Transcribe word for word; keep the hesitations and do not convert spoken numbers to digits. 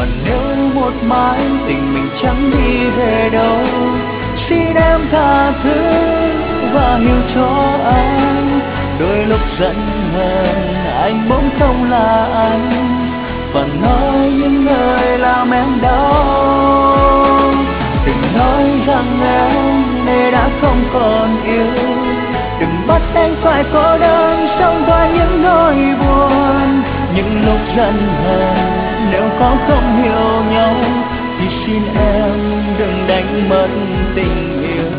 Và nếu một mai tình mình chẳng đi về đâu, xin em tha thứ và hiểu cho anh. Đôi lúc giận hờn anh bỗng không là anh, và nói những lời làm em đau. Đừng nói rằng em nay đã không còn yêu, đừng bắt anh phải cô đơn sống qua những nỗi buồn. Những lúc giận hờn nếu có không hiểu nhau, thì xin em đừng đánh mất tình yêu.